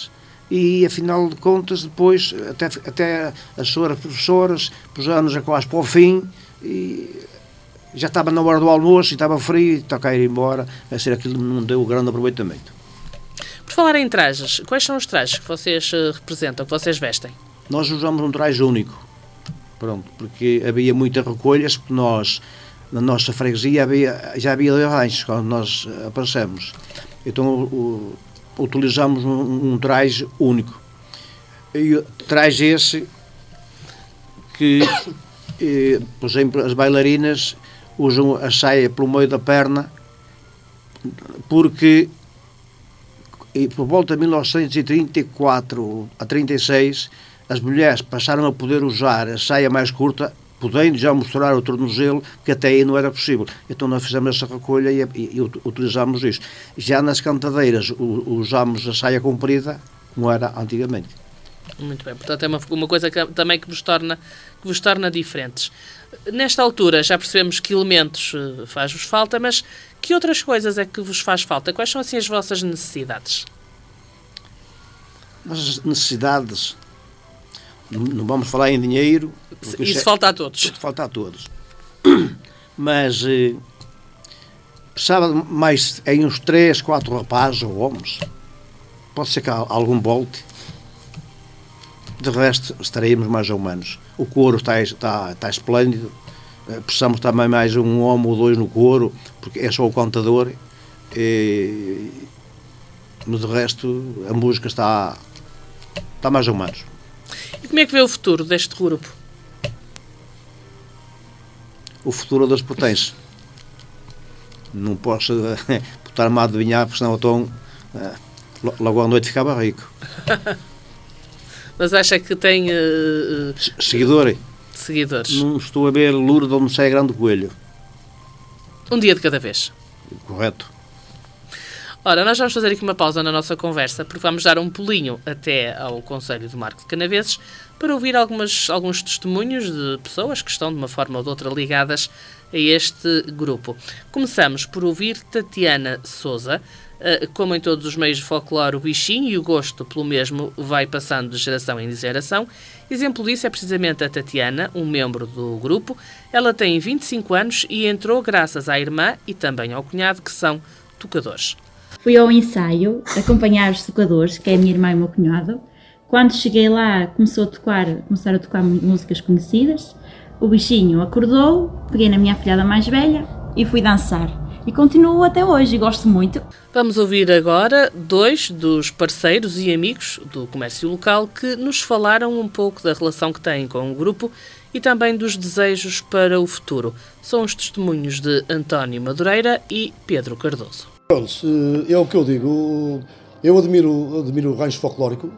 e afinal de contas depois até, até as senhoras professoras pusemos já quase para o fim e já estava na hora do almoço e estava frio e toca a ir embora, a ser aquilo não deu grande aproveitamento. Por falar em trajes, quais são os trajes que vocês representam, que vocês vestem? Nós usamos um traje único, pronto, porque havia muitas recolhas que nós, na nossa freguesia, havia, já havia dois ranchos quando nós aparecemos. Então o, o, utilizamos um, um traje único. E traje esse que, eh, por exemplo, as bailarinas usam a saia pelo meio da perna porque e por volta de mil novecentos e trinta e quatro a trinta e seis as mulheres passaram a poder usar a saia mais curta, podendo já mostrar o tornozelo, que até aí não era possível. Então nós fizemos essa recolha e, e, e utilizamos isso. Já nas cantadeiras usamos a saia comprida, como era antigamente. Muito bem, portanto é uma, uma coisa que, também que vos, torna, que vos torna diferentes. Nesta altura já percebemos que elementos uh, faz-vos falta, mas que outras coisas é que vos faz falta? Quais são assim as vossas necessidades? As necessidades, não, não vamos falar em dinheiro. Isso, isso é, falta a todos. Falta a todos. Mas eh, precisava mais em uns três, quatro rapazes ou homens. Pode ser que algum volte. De resto, estaremos mais ou menos. O couro está, está, está esplêndido. Precisamos também mais um homem ou dois no couro, porque é só o contador. E, mas de resto, a música está, está mais ou menos. E como é que vê o futuro deste grupo? O futuro das potências. Não posso botar-me a adivinhar, porque senão então, logo à noite ficava rico. Mas acha que tem... Uh, Seguidor? Seguidores. Não estou a ver Lourdes onde sai grande coelho. Um dia de cada vez. Correto. Ora, nós vamos fazer aqui uma pausa na nossa conversa, porque vamos dar um pulinho até ao Conselho de Marco de Canaveses para ouvir algumas, alguns testemunhos de pessoas que estão de uma forma ou de outra ligadas a este grupo. Começamos por ouvir Tatiana Sousa. Como em todos os meios de folclore, o bichinho e o gosto pelo mesmo vai passando de geração em geração. Exemplo disso é precisamente a Tatiana, um membro do grupo. Ela tem vinte e cinco anos e entrou graças à irmã e também ao cunhado, que são tocadores. Fui ao ensaio acompanhar os tocadores, que é a minha irmã e o meu cunhado. Quando cheguei lá, começou a tocar, começaram a tocar músicas conhecidas. O bichinho acordou, peguei na minha afilhada mais velha e fui dançar. E continuo até hoje, e gosto muito. Vamos ouvir agora dois dos parceiros e amigos do comércio local que nos falaram um pouco da relação que têm com o grupo e também dos desejos para o futuro. São os testemunhos de António Madureira e Pedro Cardoso. Pronto, é o que eu digo. Eu admiro, admiro o rancho folclórico.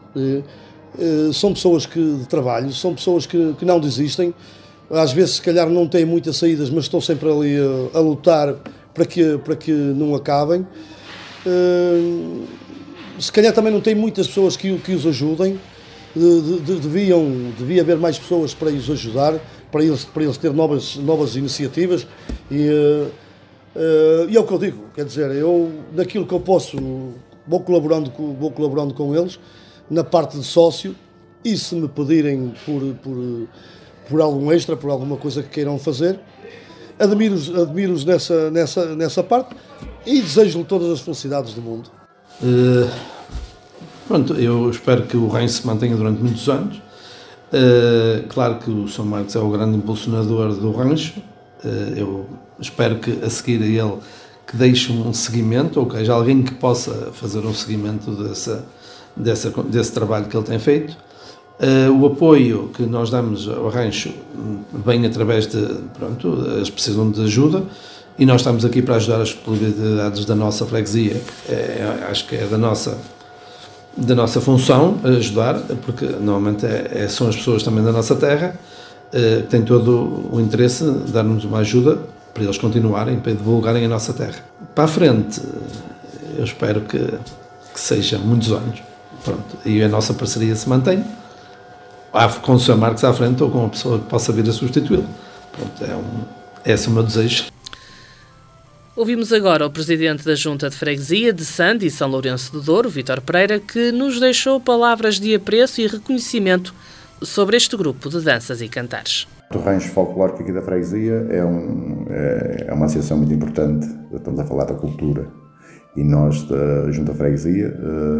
São pessoas que, de trabalho, são pessoas que, que não desistem. Às vezes, se calhar, não têm muitas saídas, mas estão sempre ali a, a lutar para que, para que não acabem. Uh, se calhar também não tem muitas pessoas que, que os ajudem. De, de, deviam, devia haver mais pessoas para os ajudar, para eles, para eles ter novas, novas iniciativas. E, uh, uh, e é o que eu digo, quer dizer, eu, naquilo que eu posso, vou colaborando com, vou colaborando com eles, na parte de sócio, e se me pedirem por, por, por algum extra, por alguma coisa que queiram fazer, admiro-os, admiro-os nessa, nessa, nessa parte e desejo-lhe todas as felicidades do mundo. Uh, pronto, eu espero que o rancho se mantenha durante muitos anos. Uh, claro que o São Marcos é o grande impulsionador do rancho. Uh, eu espero que a seguir a ele que deixe um seguimento, ou que haja alguém que possa fazer um seguimento dessa, dessa, desse trabalho que ele tem feito. Uh, o apoio que nós damos ao rancho vem através de, pronto, eles precisam de ajuda e nós estamos aqui para ajudar as coletividades da nossa freguesia, é, acho que é da nossa, da nossa função ajudar, porque normalmente é, é, são as pessoas também da nossa terra, uh, que têm todo o interesse de dar-nos uma ajuda para eles continuarem, para divulgarem a nossa terra. Para a frente, eu espero que, que seja muitos anos, pronto, e a nossa parceria se mantém, com o São Marcos à frente ou com uma pessoa que possa vir a substituí-lo. Pronto, é um, esse é o meu desejo. Ouvimos agora o presidente da Junta de Freguesia de Sande e São Lourenço do Douro, Vítor Pereira, que nos deixou palavras de apreço e reconhecimento sobre este grupo de danças e cantares. O rancho folclórico aqui da freguesia é, um, é uma associação muito importante. Estamos a falar da cultura e nós da Junta de Freguesia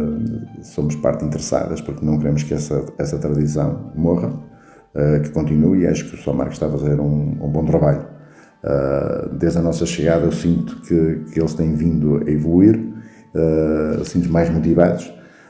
somos parte interessadas porque não queremos que essa, essa tradição morra, que continue, e acho que o São Marcos está a fazer um, um bom trabalho. Desde a nossa chegada eu sinto que, que eles têm vindo a evoluir, sinto mais motivados.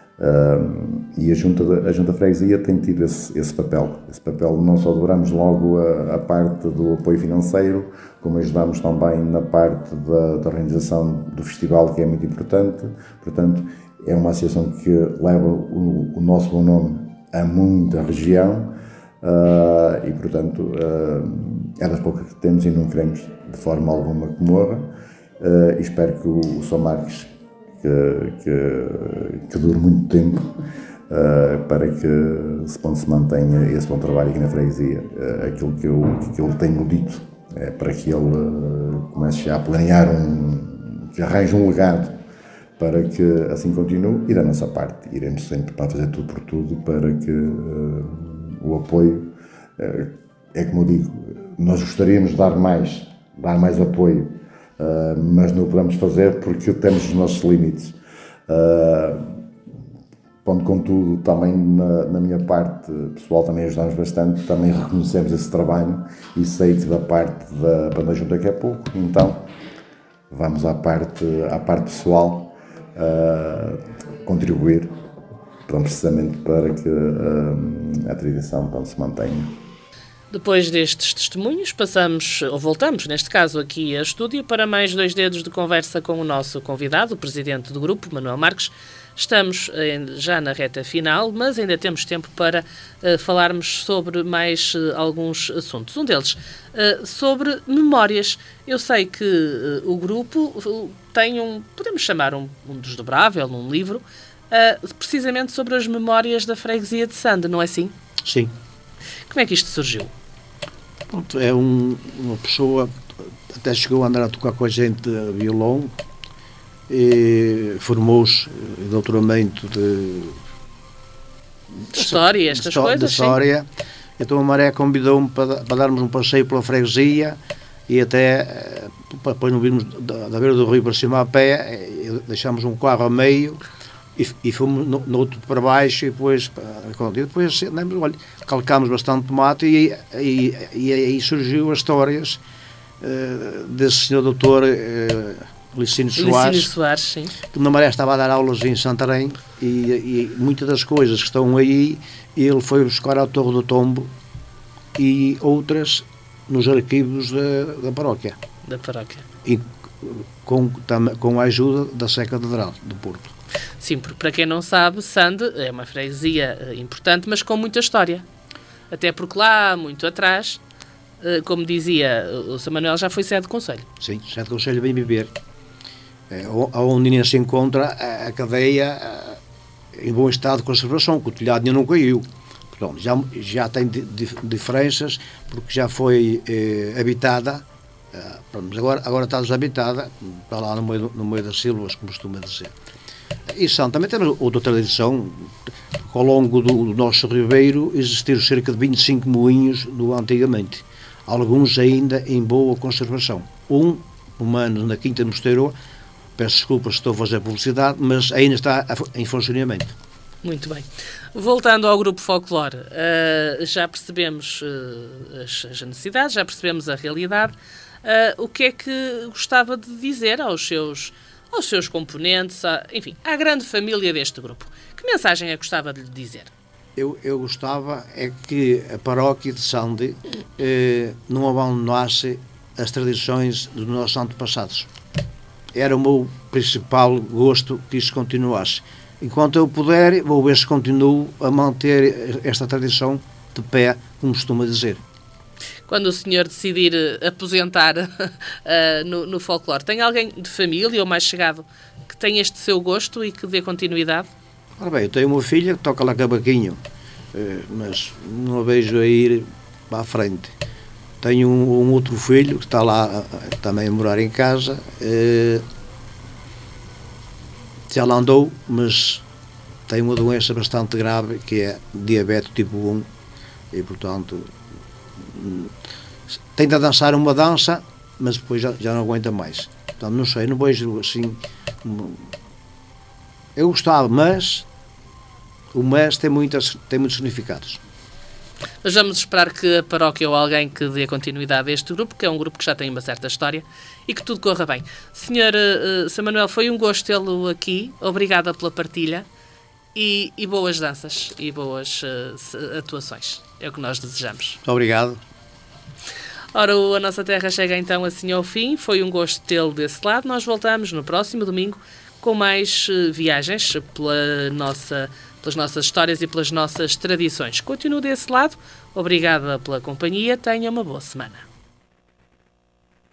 Uh, e a Junta, a Junta Freguesia tem tido esse, esse papel. Esse papel não só dobramos logo a, a parte do apoio financeiro, como ajudamos também na parte da, da organização do festival, que é muito importante. Portanto, é uma associação que leva o, o nosso bom nome a muita região uh, e, portanto, uh, é das poucas que temos e não queremos de forma alguma que morra. Uh, e espero que o, o São Marcos Que, que, que dure muito tempo uh, para que se, se mantenha esse bom trabalho aqui na freguesia. Uh, aquilo que eu, que eu tenho dito é para que ele uh, comece já a planear um, que arranje um legado para que assim continue, e da nossa parte iremos sempre para fazer tudo por tudo para que uh, o apoio, uh, é como eu digo, nós gostaríamos de dar mais, dar mais apoio, Uh, mas não o podemos fazer porque temos os nossos limites. Uh, ponto, contudo, também na, na minha parte pessoal também ajudamos bastante, também reconhecemos esse trabalho e sei que da parte da Banda Junta que é pouco, então vamos à parte, à parte pessoal uh, contribuir então, precisamente para que uh, a tradição então, se mantenha. Depois destes testemunhos, passamos, ou voltamos, neste caso aqui a estúdio, para mais dois dedos de conversa com o nosso convidado, o presidente do grupo, Manuel Marques. Estamos já na reta final, mas ainda temos tempo para uh, falarmos sobre mais uh, alguns assuntos. Um deles, uh, sobre memórias. Eu sei que uh, o grupo uh, tem um, podemos chamar um, um desdobrável, um livro, uh, precisamente sobre as memórias da freguesia de Sande, não é assim? Sim. Como é que isto surgiu? Pronto, é um, uma pessoa, até chegou a andar a tocar com a gente violão, e formou-se em doutoramento de, de história, estas de, coisas, de história. Sim. Então a Maré convidou-me para, para darmos um passeio pela freguesia e até para depois não virmos da, da beira do rio para cima a pé, deixámos um carro a meio e, e fomos no, no outro para baixo e depois, e depois olha, calcámos bastante tomate e, e, e aí surgiu as histórias uh, desse senhor doutor uh, Licínio Soares, Soares sim. que na Maré estava a dar aulas em Santarém e, e muitas das coisas que estão aí ele foi buscar à Torre do Tombo e outras nos arquivos da, da paróquia. Da paróquia. E com, com a ajuda da Sé Catedral do Porto. Sim, porque para quem não sabe, Sande é uma freguesia importante, mas com muita história. Até porque lá, muito atrás, como dizia o São Manuel, já foi sede do Conselho. Sim, sede do Conselho Bem Viver. É, onde ainda se encontra a, a cadeia em bom estado de conservação, que o telhado ainda não caiu. Portanto, já, já tem di, di, diferenças, porque já foi eh, habitada, eh, pronto, agora, agora está desabitada, está lá no meio, no meio das silvas, como costuma dizer. E são, também temos outra tradição, que ao longo do, do nosso ribeiro existiram cerca de vinte e cinco moinhos do antigamente, alguns ainda em boa conservação. Um, humano, na Quinta de Mosteiro, peço desculpas se estou a fazer publicidade, mas ainda está em funcionamento. Muito bem. Voltando ao grupo Folclore, uh, já percebemos uh, as, as necessidades, já percebemos a realidade. Uh, o que é que gostava de dizer aos seus, aos seus componentes, a, enfim, à grande família deste grupo? Que mensagem é que gostava de lhe dizer? Eu, eu gostava é que a paróquia de Sande eh, não abandonasse as tradições dos nossos antepassados. Era o meu principal gosto que isso continuasse. Enquanto eu puder, vou ver se continuo a manter esta tradição de pé, como costuma dizer. Quando o senhor decidir aposentar uh, no, no folclore, tem alguém de família ou mais chegado que tenha este seu gosto e que dê continuidade? Ora bem, eu tenho uma filha que toca lá cavaquinho, mas não a vejo a ir para a frente. Tenho um, um outro filho que está lá também a morar em casa. Eh, já lá andou, mas tem uma doença bastante grave, que é diabetes tipo um, e portanto tenta dançar uma dança, mas depois já, já não aguenta mais. Portanto, não sei, não vejo assim. Eu gostava, mas o mas tem, muitas, tem muitos significados. Mas vamos esperar que a paróquia ou alguém que dê continuidade a este grupo, que é um grupo que já tem uma certa história, e que tudo corra bem. Senhor uh, São Manuel, foi um gosto tê-lo aqui. Obrigada pela partilha e, e boas danças e boas uh, atuações. É o que nós desejamos. Muito obrigado. Ora, a Nossa Terra chega então assim ao fim. Foi um gosto tê-lo desse lado. Nós voltamos no próximo domingo com mais uh, viagens pela nossa... pelas nossas histórias e pelas nossas tradições. Continuo desse lado. Obrigada pela companhia. Tenha uma boa semana.